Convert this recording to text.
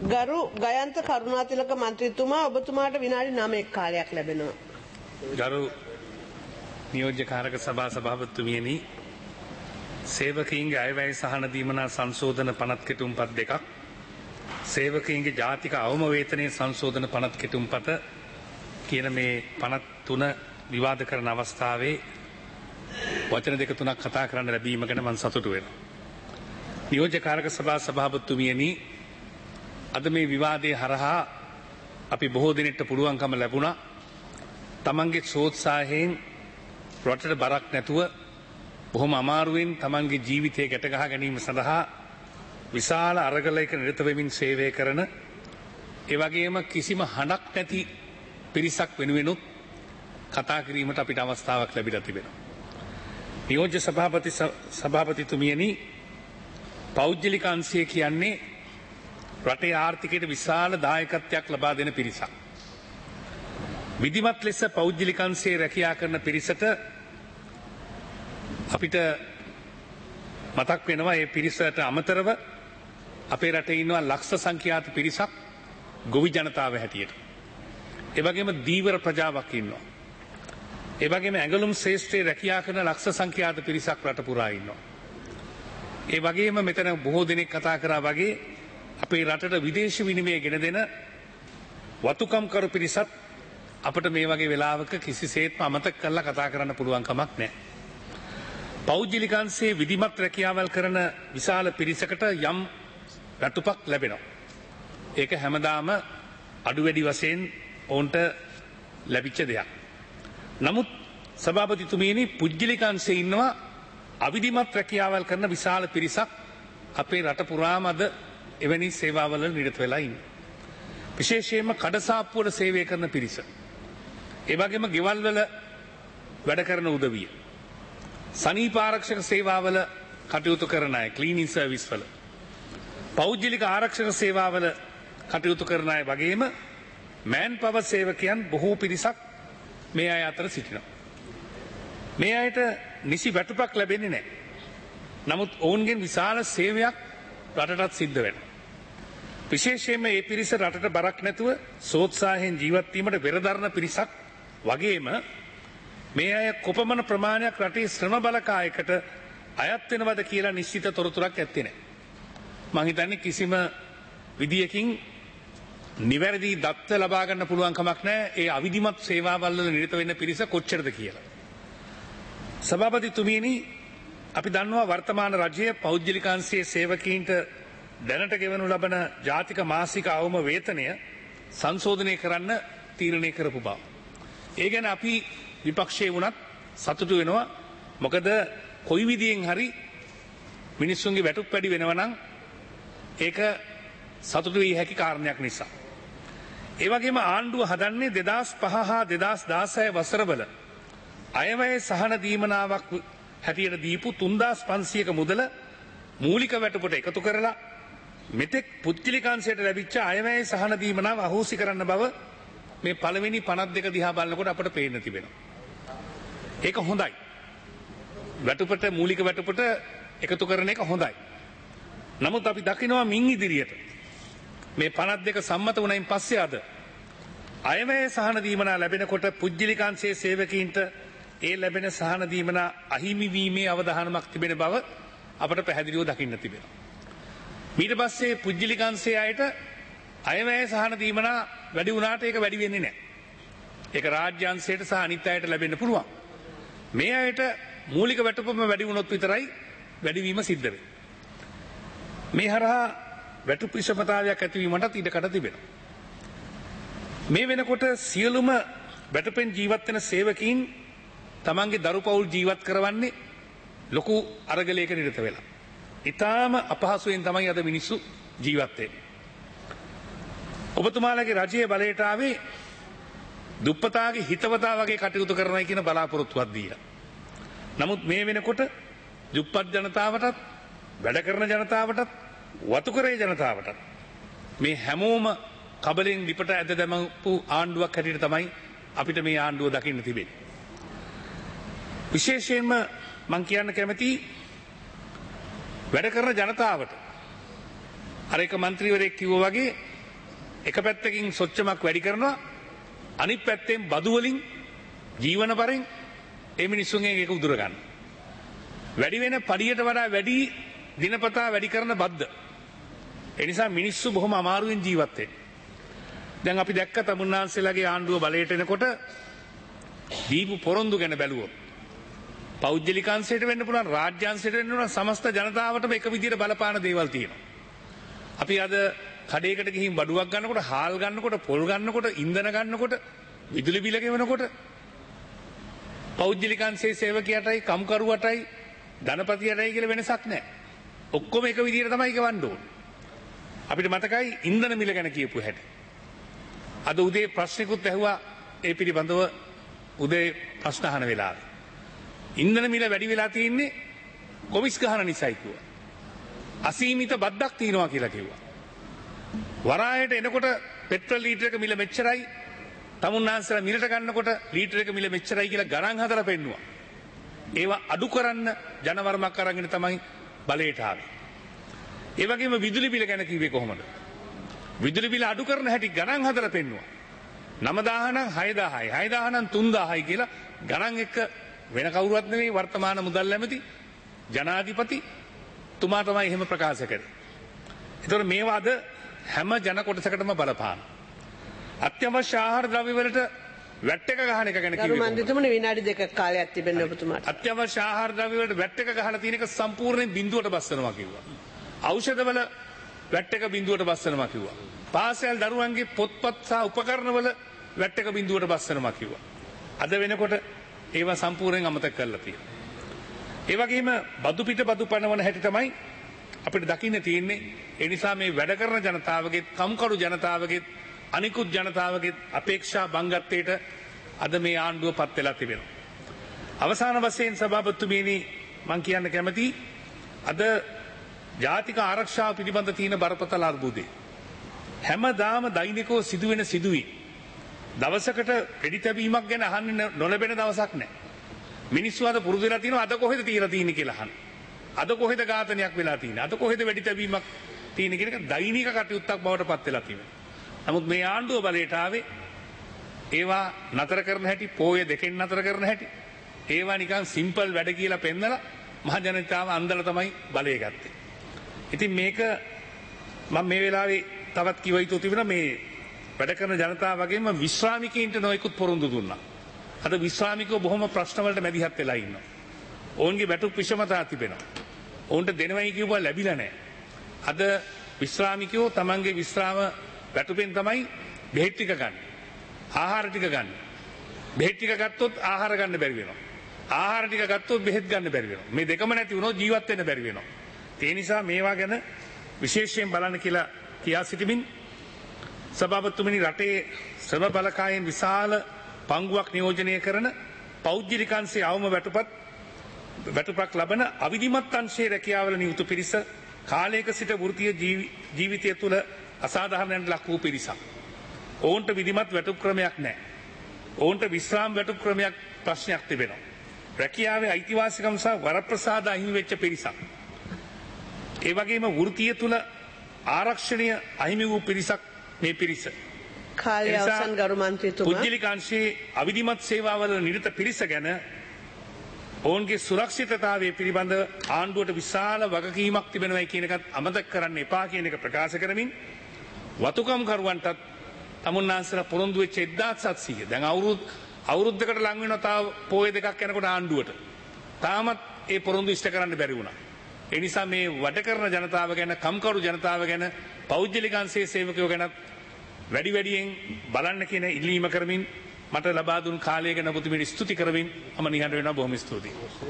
ගරු ගයන්ත කරුණාතිලක මන්ත්‍රීතුමා ඔබතුමාට විනාඩි 9ක් කාලයක් ලැබෙනවා. ගරු නියෝජ්‍ය කාරක සභා සභාපතිතුමියනි සේවකීන්ගේ අයවැය සහන දීමනා සංශෝධන පනත් කෙටුම්පත් දෙකක් සේවකීන්ගේ ජාතික අවම වේතනයේ සංශෝධන පනත් කෙටුම්පත කියන මේ පනත් තුන විවාද කරන අවස්ථාවේ වචන දෙක තුනක් කතා කරන්න ලැබීම ගැන මම සතුටු වෙනවා. නියෝජ්‍ය කාරක සභා සභාපතිතුමියනි අද මේ විවාදයේ හරහා අපි බොහෝ දිනෙකට පුළුවන්කම ලැබුණා තමන්ගේ සෝත්සාහයෙන් රටට බරක් නැතුව බොහොම අමාරුවෙන් තමන්ගේ ජීවිතය ගැට ගහ ගැනීම සඳහා විශාල අරගලයක නිරත වෙමින් සේවය කරන ඒ වගේම කිසිම හඬක් නැති පිරිසක් වෙනුවෙනුත් කතා කිරීමට අපිට අවස්ථාවක් ලැබිලා තිබෙනවා. නියෝජ්‍ය සභාපතිතුමියනි පෞද්ගලික අංශය කියන්නේ රටේ ආර්ථිකයට විශාල දායකත්වයක් ලබා දෙන පිරිසක්. විධිමත් ලෙස පෞද්ගලික අංශයේ රැකියා කරන පිරිසට අපිට මතක් වෙනවා මේ පිරිසට අමතරව අපේ රටේ ඉන්නවා ලක්ෂ සංඛ්‍යාත පිරිසක් ගොවි ජනතාව හැටියට. ඒ වගේම දීවර ප්‍රජාවක් ඉන්නවා. ඒ වගේම ඇඟලුම් ශ්‍රේෂ්ඨයේ රැකියා කරන ලක්ෂ සංඛ්‍යාත පිරිසක් රට පුරා ඉන්නවා. ඒ වගේම මෙතන බොහෝ දෙනෙක් කතා කරා වගේ අපේ රටට විදේශ විනිමය ගෙන දෙන වතුකම් කරු පිරිසත් අපට මේ වගේ වෙලාවක කිසිසේත්ම අමතක කරලා කතා කරන්න පුළුවන් කමක් නැහැ. පෞද්ගලික අංශයේ විධිමත් රැකියාවල් කරන විශාල පිරිසකට යම් වැටුපක් ලැබෙනවා. ඒක හැමදාම අඩු වැඩි වශයෙන් ඔවුන්ට ලැබිච්ච දෙයක්. නමුත් සභාපතිතුමියනි පුද්ගලික අංශයේ ඉන්නවා අවිධිමත් රැකියාවල් කරන විශාල පිරිසක් අපේ රට පුරාම අද එවැනි සේවාවල නිරත වෙලා ඉන්නේ. විශේෂයෙන්ම කඩසාප්පුවල සේවය කරන පිරිස. ඒ වගේම ගෙවල් වල වැඩ කරන උදවිය. සනීප ආරක්ෂක සේවාවල කටයුතු කරන අය, ක්ලීනින් සර්විස් වල. පෞද්ගලික ආරක්ෂක සේවාවල කටයුතු කරන අය වගේම මෑන් පවර් සේවකයන් බොහෝ පිරිසක් මේ අය අතර සිටිනවා. මේ අයට නිසි වැටුපක් ලැබෙන්නේ නැහැ. නමුත් ඔවුන්ගෙන් විශාල සේවයක් රටටත් සිද්ධ වෙනවා. විශේෂයෙන්ම මේ පිරිස රටට බරක් නැතුව සෝත්සාහයෙන් ජීවත් වීමට වෙරදරන පිරිසක් වගේම මේ අය කොපමණ ප්‍රමාණයක් රටේ ශ්‍රම බලකායකට අයත් වෙනවද කියලා නිශ්චිත තොරතුරක් ඇත්තේ නැහැ. මම හිතන්නේ කිසිම විදියකින් නිවැරදි දත්ත ලබා ගන්න පුළුවන් කමක් නැහැ ඒ අවිධිමත් සේවාවල් වල නිරත වෙන්න පිරිස කොච්චරද කියලා. සභාපතිතුමියනි අපි දන්නවා වර්තමාන රජයේ පෞද්ගලික අංශයේ සේවකීන්ට දැනට ගෙවනු ලබන ජාතික මාසික අවම වේතනය සංශෝධනය කරන්න තීරණය කරපු බව. ඒ ගැන අපි විපක්ෂයේ වුණත් සතුටු වෙනවා. මොකද කොයි විදියෙන් හරි මිනිස්සුන්ගේ වැටුප් වැඩි වෙනවා නම් ඒක සතුටු විය හැකි කාරණයක් නිසා. ඒ වගේම ආණ්ඩුව හදන්නේ 2005 හා 2016 වසරවල අයවැය සහන දීමනාවක් හැටියට දීපු 3500ක මුදල මූලික වැටුපට එකතු කරලා මෙතෙක් පුද්ගලික අංශයට ලැබිච්ච අයවැය සහන දීමනාව අහෝසි කරන්න බව මේ පළවෙනි 52 දිහා බලනකොට අපට පේන්න තිබෙනවා. ඒක හොඳයි. වැටුපට මූලික වැටුපට එකතු කරන එක හොඳයි. නමුත් අපි දකිනවා මින් ඉදිරියට මේ 52 සම්මත වුණයින් පස්සේ අද අයවැය සහන දීමනා ලැබෙනකොට පුද්ගලික අංශයේ සේවකීන්ට ඒ ලැබෙන සහන දීමනා අහිමි වීමේ අවධානමක් තිබෙන බව අපට පැහැදිලිව දකින්න තිබෙනවා. ඊට පස්සේ පුද්ගලික අංශයේ අයට අයවැය සහන දීමනා වැඩි වුණාට ඒක වැඩි වෙන්නේ නැහැ. ඒක රාජ්‍ය අංශයට සහ අනිත් අයට ලැබෙන්න පුළුවන්. මේ අයට මූලික වැටුපම වැඩි වුණොත් විතරයි වැඩිවීම සිද්ධ වෙන්නේ. මේ හරහා වැටුප් විෂමතාවයක් ඇතිවීමටත් ඉඩකඩ තිබෙනවා. මේ වෙනකොට සියලුම වැටුපෙන් ජීවත් වෙන සේවකීන් තමන්ගේ දරු පවුල් ජීවත් කරවන්නේ ලොකු අරගලයක නිරත වෙලා. ඊටාම අපහසුයෙන් තමයි අද මිනිස්සු ජීවත් වෙන්නේ. ඔබතුමාලගේ රජයේ බලයට ආවේ දුප්පතාගේ හිතවතා වගේ කටයුතු කරනයි කියන බලාපොරොත්තුවක් දීලා. නමුත් මේ වෙනකොට දුප්පත් ජනතාවටත් වැඩ කරන ජනතාවටත් වතුකරේ ජනතාවටත් මේ හැමෝම කබලෙන් ලිපට ඇද දැමපු ආණ්ඩුවක් හැටියට තමයි අපිට මේ ආණ්ඩුව දකින්න තිබෙන්නේ. විශේෂයෙන්ම මං කියන්න කැමති වැඩ කරන ජනතාවට අර එක මන්ත්‍රීවරයෙක් කිව්වා වගේ එක පැත්තකින් සොච්චමක් වැඩි කරනවා අනිත් පැත්තෙන් බදු වලින් ජීවන පරෙන් ඒ මිනිස්සුන්ගේ ඒක උදුර ගන්න. වැඩි වෙන පඩියට වඩා වැඩි දිනපතා වැඩි කරන බද්ද. ඒ නිසා මිනිස්සු බොහොම අමාරුවෙන් ජීවත් වෙන්නේ. දැන් අපි දැක්ක තමුන්නාන්සේලාගේ ආණ්ඩුව බලයට එනකොට දීපු පොරොන්දු ගැන බැලුවොත් පෞද්ගලිකාංශයට වෙන්න පුළුවන් රාජ්‍යාංශයට වෙන්න පුළුවන් සමස්ත ජනතාවටම එක විදිහට බලපාන දේවල් තියෙනවා. අපි අද කඩේකට ගිහින් බඩුවක් ගන්නකොට හාල් ගන්නකොට පොල් ගන්නකොට ඉන්ධන ගන්නකොට විදුලි බිල ගෙවනකොට පෞද්ගලිකාංශයේ සේවකයටයි කම්කරුවටයි ධනපතියටයි කියලා වෙනසක් නැහැ. ඔක්කොම එක විදිහට තමයි ගෙවන්න ඕනේ. අපිට මතකයි ඉන්ධන මිල ගැන කියපු හැටි. අද උදේ ප්‍රශ්නිකුත් ඇහුවා ඒ පිළිබඳව උදේ ප්‍රශ්න අහන වෙලාවේ. ඉන්ධන මිල වැඩි වෙලා තියෙන්නේ කොමිස් ගහන නිසායි කිව්වා. අසීමිත බද්දක් තියෙනවා කියලා කිව්වා. වරායට එනකොට පෙට්‍රල් ලීටර එක මිල මෙච්චරයි තමුන්නාන්සලා මිලට ගන්නකොට ලීටර එක මිල මෙච්චරයි කියලා ගණන් හදලා පෙන්නුවා. ඒවා අඩු කරන්න ජනවරමක් අරගෙන තමයි බලයට ආවේ. ඒ වගේම විදුලි බිල ගැන කිව්වේ කොහොමද? විදුලි බිල අඩු කරන හැටි ගණන් හදලා පෙන්නුවා. 9000 නම් 6000යි 6000 නම් 3000යි කියලා ගණන් එක වෙන කවුරුවත් නෙමෙයි වර්තමාන මුදල් ඇමති ජනාධිපති තුමා තමයි එහෙම ප්‍රකාශ කරේ. ඒතකොට මේවා අද හැම ජන කොටසකටම බලපාන. අත්‍යවශ්‍ය ආහාර ද්‍රව්‍ය වලට වැට් එක ගහන එක ගැන ගරු මන්ත්‍රීතුමනි විනාඩි 2ක කාලයක් තිබෙනවා ඔබතුමාට. අත්‍යවශ්‍ය ආහාර ද්‍රව්‍ය වලට වැට් එක ගහලා තියෙන එක සම්පූර්ණයෙන් බිඳුවට බස්සනවා කිව්වා. ඖෂධ වල වැට් එක බිඳුවට බස්සනවා කිව්වා. පාසල් දරුවන්ගේ පොත්පත් සහ උපකරණ වල වැට් එක බිඳුවට බස්සනවා කිව්වා. අද වෙනකොට ඒවා සම්පූර්ණයෙන් අමතක කරලා තියෙනවා. ඒ වගේම බදු පිට බදු පනවන හැටි තමයි අපිට දකින්න තියෙන්නේ. ඒ නිසා මේ වැඩ කරන ජනතාවගේ කම්කරු ජනතාවගේ අනිකුත් ජනතාවගේ අපේක්ෂා බංගත්වයට අද මේ ආණ්ඩුව පත් වෙලා තිබෙනවා. අවසාන වශයෙන් සභාපතිතුමනි මම කියන්න කැමතියි අද ජාතික ආරක්ෂාව පිළිබඳ තියෙන බරපතල අර්බුදය. හැමදාම දෛනිකව සිදුවෙන සිදුවීම් දවසකට වෙඩි තැබීමක් ගැන අහන්න නොලැබෙන දවසක් නැහැ. මිනිස්සු අද පුරුදු වෙලා තියෙනවා අද කොහෙද තියලා තියෙන්නේ කියලා අහන්න. අද කොහෙද ඝාතනයක් වෙලා තියෙන්නේ? අද කොහෙද වෙඩි තැබීමක් තියෙන්නේ කියන එක දෛනික කටයුත්තක් බවට පත් වෙලා තියෙනවා. නමුත් මේ ආණ්ඩුව බලයට ආවේ ඒවා නතර කරන හැටි, පෝය දෙකෙන් නතර කරන හැටි, ඒවා නිකන් සිම්පල් වැඩ කියලා පෙන්නලා මහ ජනතාව අන්දලා තමයි බලය ගත්තේ. ඉතින් මේක මම මේ වෙලාවේ තවත් කිව යුතු තිබුණා මේ වැඩ කරන ජනතාව වගේම විශ්‍රාමිකයින්ට නොයෙකුත් පොරොන්දු දුන්නා. අද විශ්‍රාමිකයෝ බොහොම ප්‍රශ්න වලට මැදිහත් වෙලා ඉන්නවා. ඔවුන්ගේ වැටුප් විෂමතා තිබෙනවා. ඔවුන්ට දෙනවයි කියුවා ලැබිලා නැහැ. අද විශ්‍රාමිකයෝ තමන්ගේ විශ්‍රාම වැටුපෙන් තමයි බෙහෙත් ටික ගන්න. ආහාර ටික ගන්න. බෙහෙත් ටික ගත්තොත් ආහාර ගන්න බැරි වෙනවා. ආහාර ටික ගත්තොත් බෙහෙත් ගන්න බැරි වෙනවා. මේ දෙකම නැති වුණොත් ජීවත් වෙන්න බැරි වෙනවා. ඒ නිසා මේවා ගැන විශේෂයෙන් බලන්න කියලා කියා සිටිමින් සභාපතිතුමනි රටේ ශ්‍රම බලකායෙන් විශාල පංගුවක් නියෝජනය කරන පෞද්ගලිකංශයේ අවම වැටුපක් ලබන අවිධිමත් අංශයේ රැකියාවල නියුතු පිරිස කාලයක සිට වෘත්තීය ජීවිතය තුළ අසාධාරණයන්ට ලක් වූ පිරිසක්. ඔවුන්ට විධිමත් වැටුප් ක්‍රමයක් නැහැ. ඔවුන්ට විශ්‍රාම වැටුප් ක්‍රමයක් ප්‍රශ්නයක් තිබෙනවා. රැකියාවේ අයිතිවාසිකම් සහ වරප්‍රසාද අහිමි වෙච්ච පිරිසක්. ඒ වගේම වෘත්තීය තුළ ආරක්ෂණය අහිමි වූ පිරිසක් මේ පිරිස. කාලය අවසන් ගරු මන්ත්‍රීතුමා. පුද්ගලිකාංශයේ අවිධිමත් සේවාවල නිරත පිරිස ගැන ඔවුන්ගේ සුරක්ෂිතතාවය පිළිබඳ ආණ්ඩුවට විශාල වගකීමක් තිබෙනවයි කියන එකත් අමතක කරන්න එපා කියන එක ප්‍රකාශ කරමින් වතුකම් කරුවන්ටත් තමුන්නාන්සලා පොරොන්දු වෙච්ච 1700 දැන් අවුරුද්දකට ලං වෙනවා තාම පොය දෙකක් යනකොට ආණ්ඩුවට. තාමත් ඒ පොරොන්දු ඉෂ්ට කරන්න බැරි වුණා. ඒ නිසා මේ වැඩ කරන ජනතාව ගැන කම්කරු ජනතාව ගැන පෞද්ගලිකාංශයේ සේවකයෝ ගැන වැඩියෙන් බලන්න කියන ඉල්ලීම කරමින් මට ලබා දුන් කාලය ගැන ඔබතුමීට ස්තුති කරමින් මම නිහඬ වෙනවා. බොහොම ස්තුතියි.